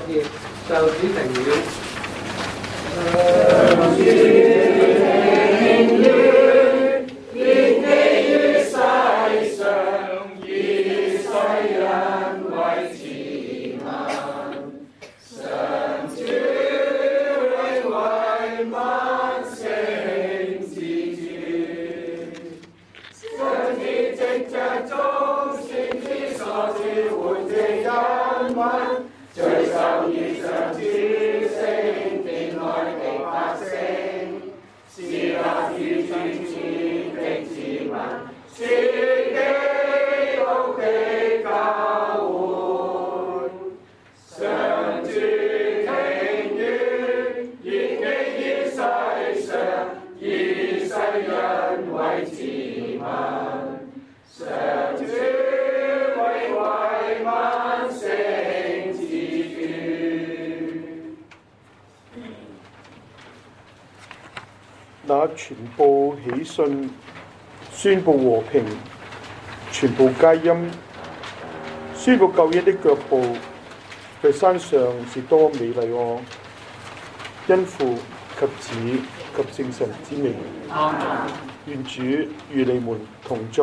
節就指定了。 那傳報喜訊、宣佈和平、傳報佳音、宣佈救恩的腳步，在山上是多美麗哦！因父及子及聖神之名，願主與你們同在。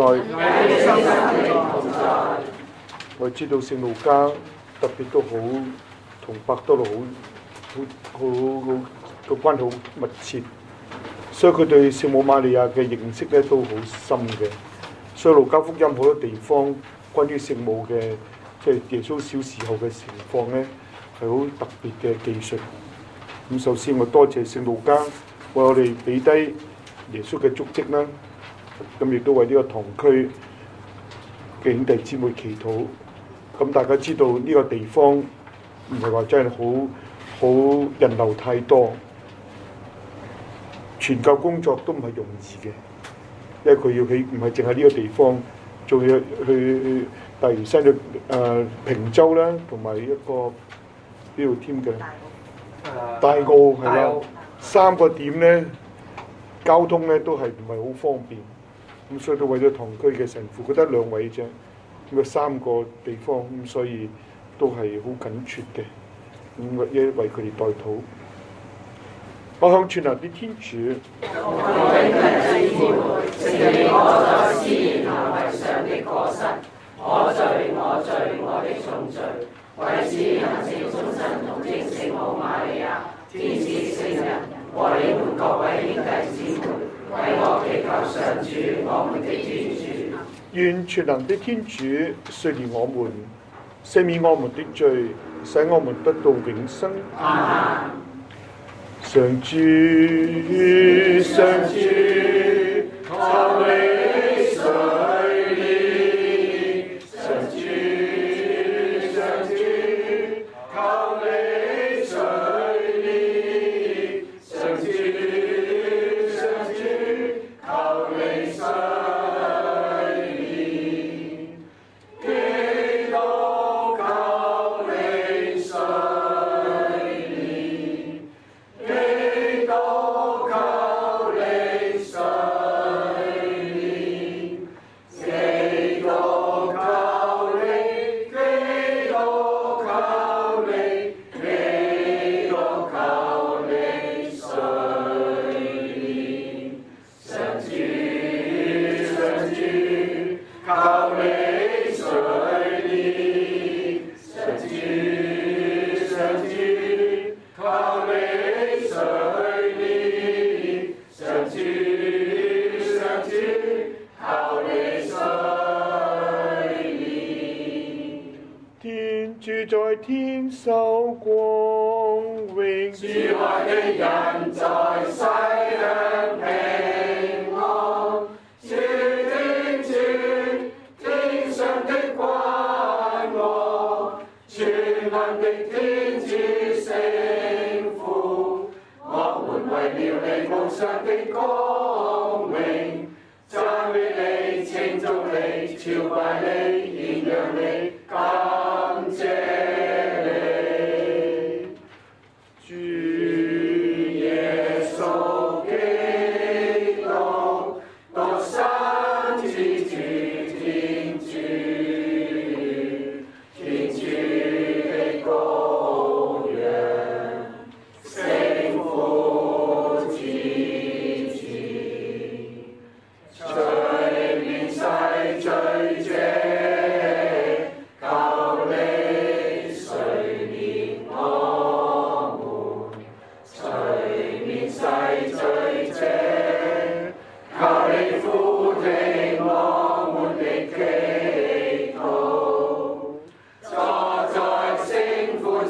我知道聖路加特別都好同伯多祿好個關係好密切。所以佢對聖母瑪利亞嘅認識咧都好深嘅，所以路加福音好多地方關於聖母嘅即係耶穌小時候嘅情況咧係好特別嘅記述。咁首先我多謝聖路加為我哋俾低耶穌嘅足跡啦，咁亦都為呢個堂區嘅兄弟姊妹祈禱。咁大家知道呢個地方唔係話真係好人流太多。傳教工作都唔係容易嘅，因為佢要起唔係淨係呢個地方，仲要去大嶼山嘅平洲啦，同埋一個呢度添嘅大澳係啦，3個點咧交通咧都係唔係好方便，咁所以都為咗堂區嘅神父，覺得2位啫，咁啊3個地方，咁所以都係好緊缺嘅，咁為佢哋代禱。我向全能的天主， 我在思言行為上的過失，我罪，我的重罪，為此懇請終身同證聖母瑪利亞、天使聖人和你們各位兄弟姊妹，為我祈求上主我們的天主。 願全能的天主垂憐我們，赦免我們的罪，使我們得到永生。 阿們。 上主，求你垂憐，上主，求你垂憐，上主，求你垂憐，基督求你垂在天受光榮， 主愛的人在世享平安。主天主，天上的君王，全能的天主聖父，我們為了你無上的光榮，讚美你，稱頌你，朝拜你，獻揚你，感謝。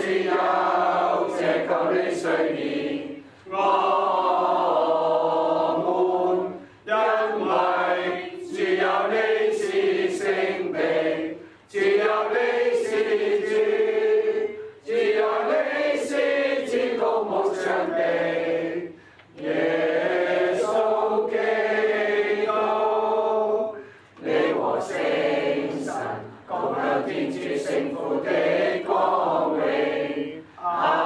只有這救你睡眠，我們因為只有你是聖地，只有你是主，只有你是至高無上的耶穌基督，你和聖神共享天主聖父的光榮。阿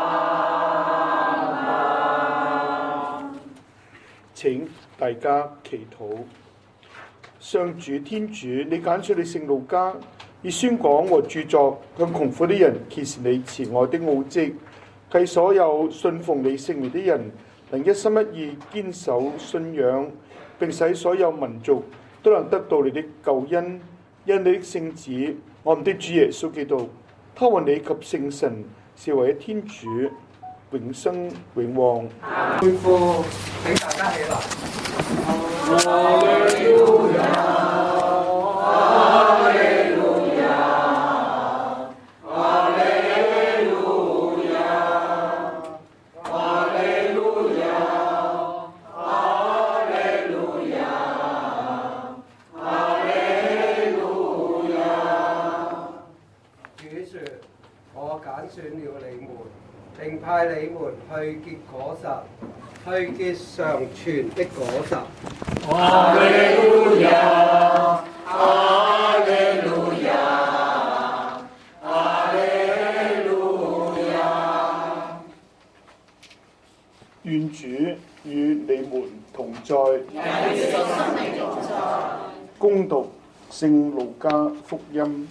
們。 請大家祈禱。上主天主，你揀選你聖路加，以宣講和著作向窮苦的人揭示你慈愛的奧蹟，替所有信奉你聖名的人能一心一意堅守信仰，並使所有民族都能得到你的救恩。因你的聖子，我們的主耶穌基督，他和你及聖神是唯一天主，永生永王。 歡呼！請大家起立。 哈利路亞，哈利路亞，哈利路亞，哈利路亞，哈利路亞，哈利路亞。 主說：我揀選了你們，並派你們去結果實，去結常存的果實。 哈利路亞，哈利路亞，哈利路亞。 願主與你們同在。恭讀聖路加福音。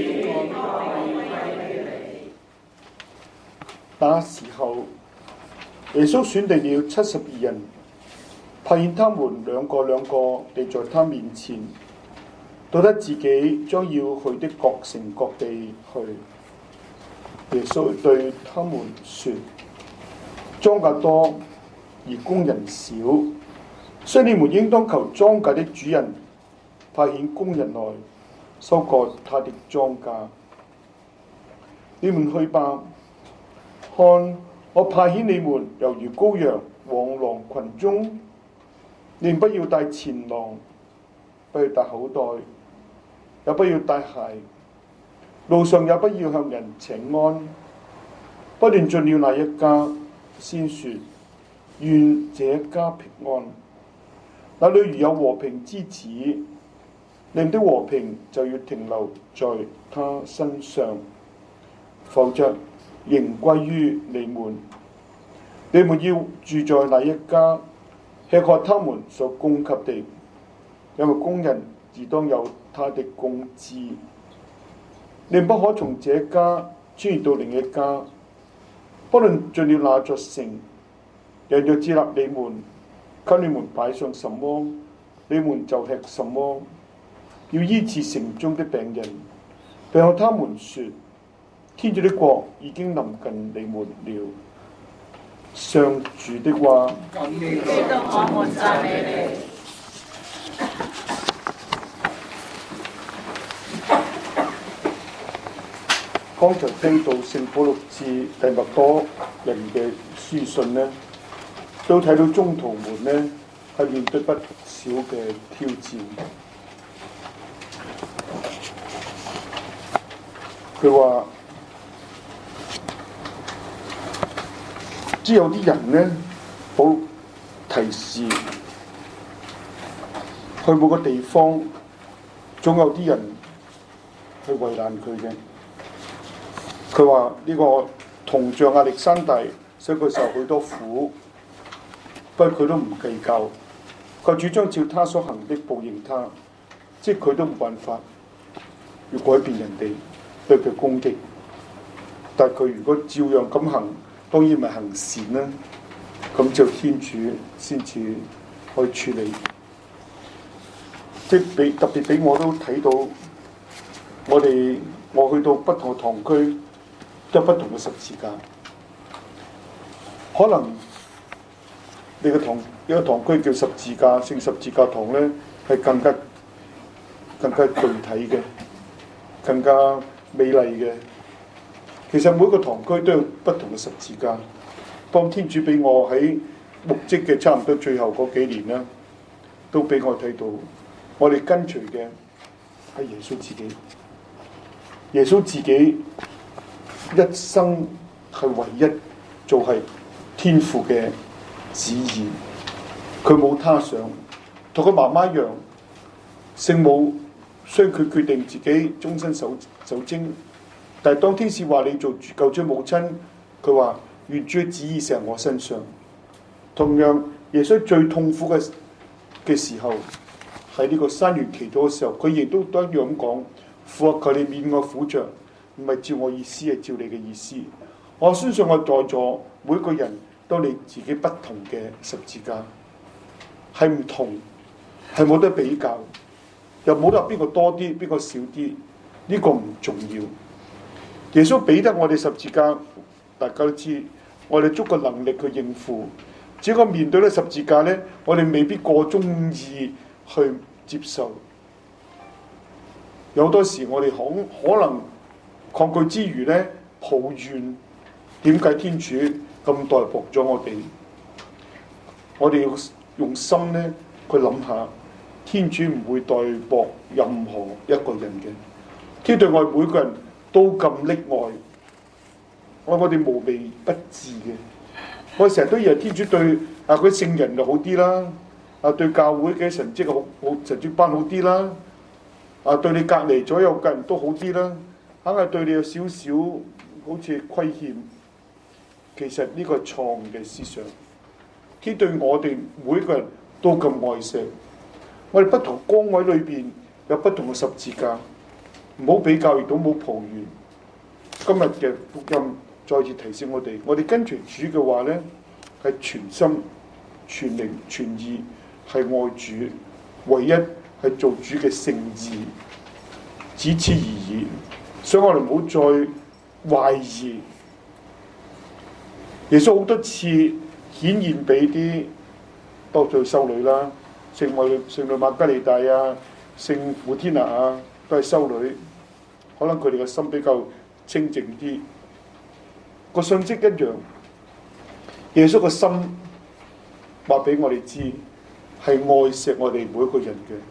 那時候，耶穌選定了72人，派遣他們兩個地在他面前，到他自己將要去的各城各地去。耶穌對他們說：莊稼多而工人少，所以你們應當求莊稼的主人派遣工人來收割他的莊稼。你們去吧，看，我派遣你們猶如羔羊往狼群中。你們不要帶錢囊，不要帶口袋，也不要帶鞋，路上也不要向人請安。不論進了哪一家，先說願這家平安。那裏如有和平之子，你們的和平就要停留在他身上，否則仍歸於你們。你們要住在哪一家，吃喝他們所供給的，因為工人自當有他的工資。你們不可從這家轉移到另一家，不論進了哪座城，人若接納你們，給你們擺上什麼，你們就吃什麼。要醫治城中的病人，並向他們說：天主的國已經臨近你們了。上主的話。 基督，我們讚美你。 剛才聽到聖保祿致弟默多人嘅書信呢，都睇到宗徒們呢係面對不少嘅挑戰。佢話，即有啲人呢，好提示去每個地方，總有啲人去為難佢嘅。佢話呢個銅匠亞歷山大使佢受許多苦，不過佢都唔計較，佢主張照他所行的報應他，即係佢都冇辦法要改變人哋對佢攻擊，但係佢如果照樣咁行，當然咪行善啦。咁就天主先至可以處理。即係特別俾我都睇到，我去到不同嘅堂區，都有不同嘅十字架。可能你個堂有個堂區叫十字架聖十字架堂咧，係更加具體嘅，更加美麗嘅。 其實每個堂區都有不同嘅十字架。當天主俾我喺牧職嘅差唔多最後嗰幾年啦，都俾我睇到，我哋跟隨嘅係耶穌自己。耶穌自己一生係唯一做係天父嘅旨意，佢冇他想，同佢媽媽一樣。聖母雖然佢決定自己終身受精，但係當天使話你做救主母親，佢話願主嘅旨意成我身上。同樣，耶穌最痛苦嘅時候，喺呢個山園祈禱嘅時候，佢亦都一樣咁講：父啊，求你免我苦着，唔係照我意思，係照你嘅意思。我相信我在座每個人都有你自己不同嘅十字架，係唔同，係冇得比較，又冇得邊個多啲，邊個少啲，呢個唔重要。耶穌俾得我哋十字架，大家都知，我哋足夠能力去應付。只不過面對呢十字架呢，我哋未必過中意去接受。有好多時我哋可能抗拒之餘呢，抱怨點解天主咁待薄咗我哋？我哋要用心呢去諗下，天主唔會待薄任何一個人嘅。天對我哋每個人都咁溺愛，我哋無微不至嘅。我成日都以為天主對佢聖人就好啲啦，對教會嘅神蹟好神蹟班好啲啦，對你隔離左右嘅人都好啲啦，硬係對你有少少好似虧欠。其實呢個係錯誤嘅思想。天對我哋每個人都咁愛錫，我哋不同崗位裏邊有不同嘅十字架，唔好比較，亦都冇抱怨。今日嘅福音再次提醒我哋跟隨主嘅話呢，係全心、全靈、全意，係愛主，唯一係做主嘅聖意，只此而已。所以我哋唔好再懷疑。耶穌好多次顯現俾啲多數修女啦，聖女瑪加利大啊、聖古天娜啊，都係修女，可能佢哋嘅心比較清靜啲。個信息一樣，耶穌個心話俾我哋知，係愛錫我哋每一個人嘅。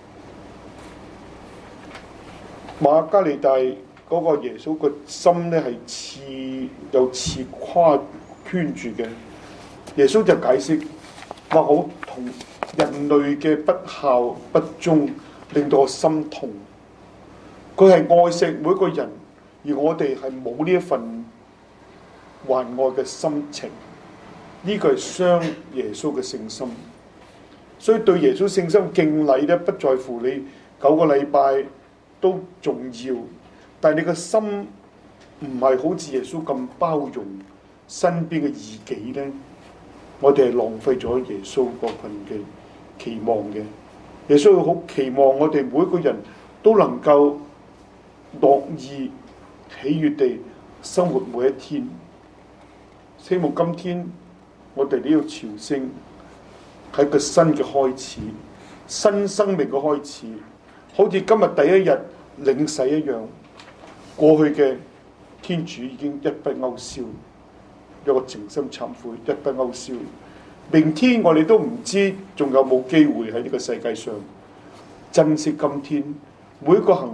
瑪加利大嗰個耶穌個心咧係有刺跨圈住嘅。耶穌就解釋話：好同人類嘅不孝不忠，令到我心痛。佢係愛錫每一個人，而我哋係冇呢一份還愛嘅心情，呢個係傷耶穌嘅聖心。所以對耶穌聖心敬禮咧，不在乎你9個禮拜都重要，但係你個心唔係好似耶穌咁包容身邊嘅異己咧，我哋係浪費咗耶穌嗰份嘅期望嘅。耶穌好期望我哋每一個人都能夠樂意喜悅地生活每一天。希望今天我哋呢個朝聖係一個新嘅開始，新生命嘅開始，好似今日第一日領洗一樣。過去嘅天主已經一筆勾銷，有個誠心懺悔，一筆勾銷。明天我哋都唔知仲有冇機會喺呢個世界上珍惜今天每一個行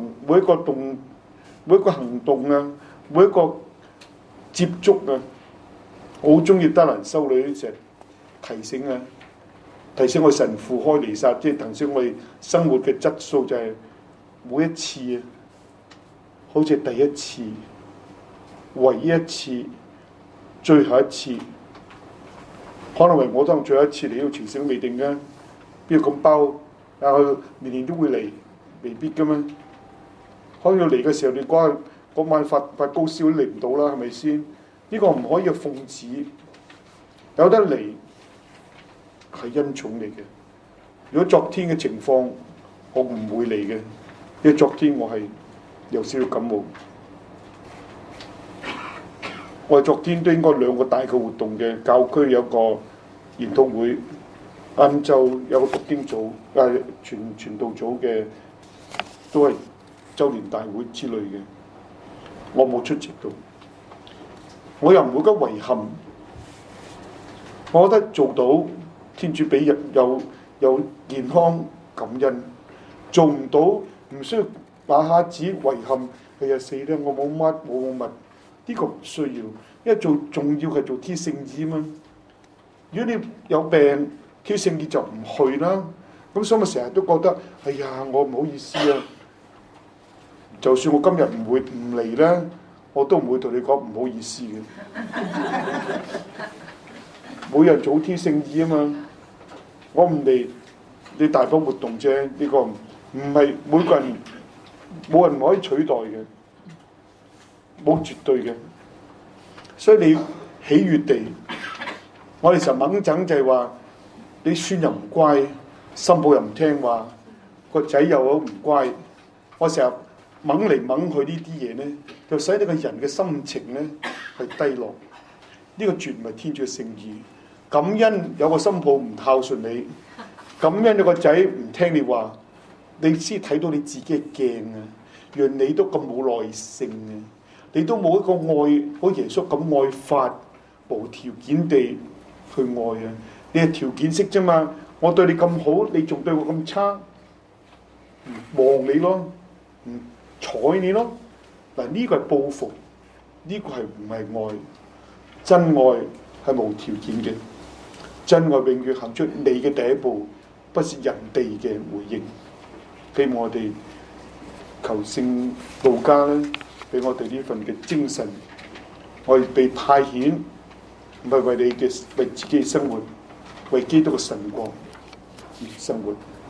動啊，每一個接觸啊。我好中意德蘭修女成日提醒我神父開彌撒，即係提醒我哋生活嘅質素，就係每一次啊，好似第一次、唯一一次、最後一次，可能為我當最後一次嚟到朝聖未定嘅，邊個咁包？佢年年都會嚟，未必噶嘛。可能要嚟嘅時候，你嗰晚發高燒都嚟唔到啦，係咪先？呢個唔可以係奉旨，有得嚟係恩寵嚟嘅。如果昨天嘅情況，我唔會嚟嘅，因為昨天我係有少少感冒。我哋昨天都應該2個大嘅活動嘅，教區有個研討會，晏晝有個讀經組，傳道組嘅，都係週年大會之類嘅，我冇出席到。 我又唔會覺得遺憾。我覺得做到天主俾人有健康感恩，做唔到唔需要把下子遺憾。係啊，死啦！我冇乜，呢個唔需要，因為做重要係做天聖儀嘛。如果你有病，天聖儀就唔去啦。咁所以我成日都覺得，哎呀，我唔好意思啊。就算我今日唔嚟咧，我都唔會同你講唔好意思嘅。每人做天聖儀啊嘛，我唔嚟，你大方活動啫。呢個唔係每個人，冇人可以取代嘅，冇絕對嘅。所以你喜悅地，我哋成日掹整就係話，你孫又唔乖，新抱又唔聽話，個仔又好唔乖。我成日掹嚟掹去呢啲嘢咧，就使你個人嘅心情咧係低落。呢個絕唔係天主嘅聖意。感恩有個新抱唔孝順你，感恩有個仔唔聽你話，你先睇到你自己嘅鏡啊！原來你都咁冇耐性啊！你都冇一個愛，好耶穌咁愛法，無條件地去愛啊！你係條件式啫嘛！我對你咁好，你仲對我咁差，唔望你咯，唔睬你咯。嗱，呢個係報復，呢個係唔係愛？真愛係無條件嘅，真愛永遠行出你嘅第一步，不是人哋嘅回應。希望我哋求聖路加咧，俾我哋呢份嘅精神，我哋被派遣，唔係為自己嘅生活，為基督嘅神國而生活。